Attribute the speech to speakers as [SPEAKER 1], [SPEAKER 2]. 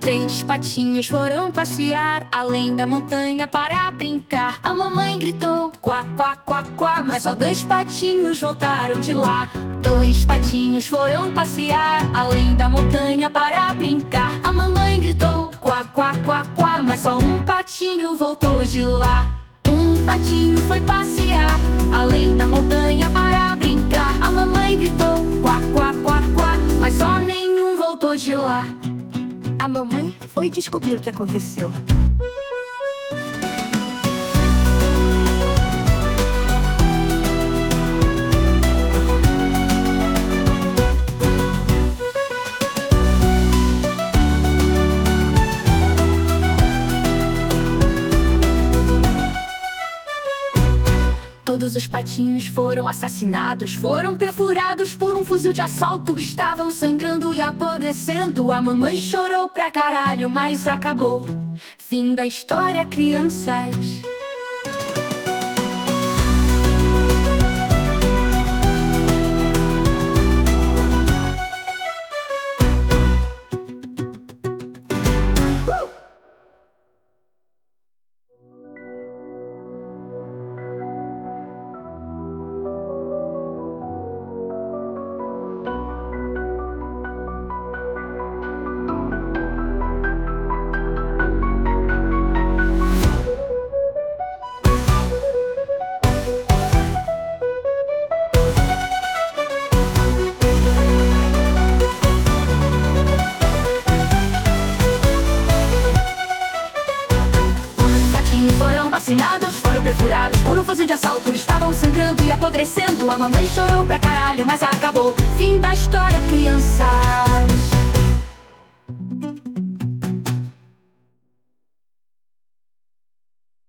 [SPEAKER 1] Três patinhos foram passear além da montanha para brincar. A mamãe gritou, quá, quá, quá, quá, mas só dois patinhos voltaram de lá. Dois patinhos foram passear além da montanha para brincar. A mamãe gritou, quá, quá, quá, quá, mas só um patinho voltou de lá. Um patinho foi passear além da montanha para brincar. A mamãe gritou, quá, quá, quá, quá, mas só nenhum voltou de lá. A mamãe foi descobrir o que aconteceu. Todos os patinhos foram assassinados, foram perfurados por um fuzil de assalto. Estavam sangrando e apodrecendo. A mamãe chorou pra caralho, mas acabou. Fim da história, crianças. Foram perfurados por um fuzil de assalto. Estavam sangrando e apodrecendo. A mamãe chorou pra caralho, mas acabou. Fim da história, crianças.